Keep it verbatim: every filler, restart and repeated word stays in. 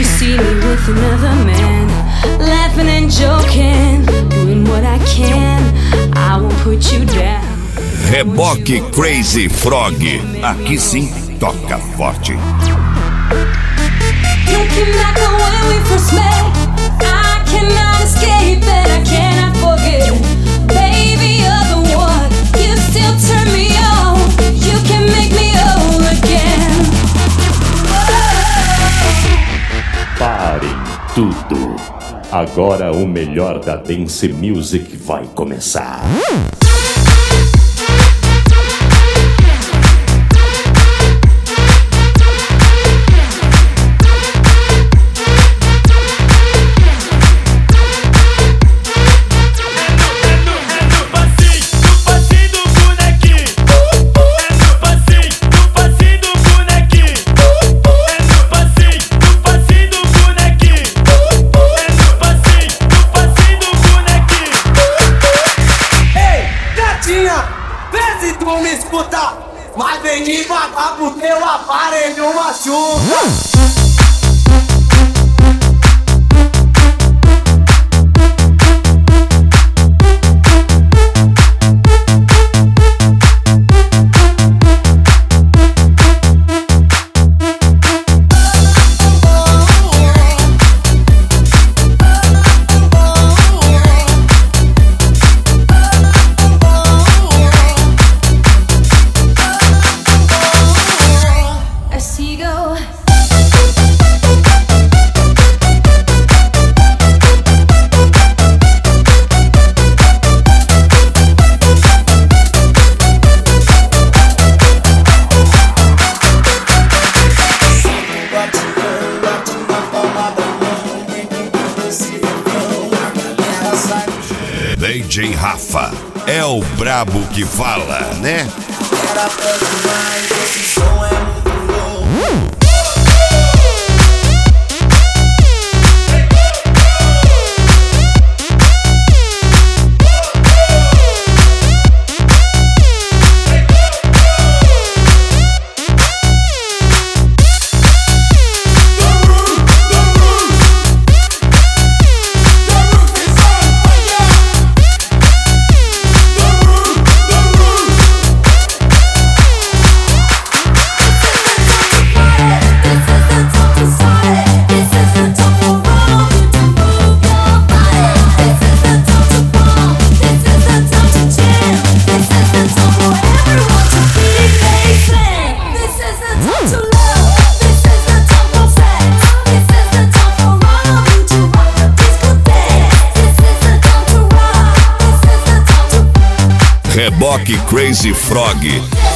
you see me with another man, laughing and joking, doing what I can, I won't put you down. Reboque Crazy Frog. Aqui sim, toca forte. Looking like the way we first met, I cannot escape it, I cannot forget. Baby, you're the one, you still turn me on, you can make me whole again. Parem tudo. Agora o melhor da Dance Music vai começar. Mas vem devagar porque o aparelho machuca. D J Rafa é o brabo que fala, né? Era pra demais, esse som é muito louco. Reboque Crazy Frog.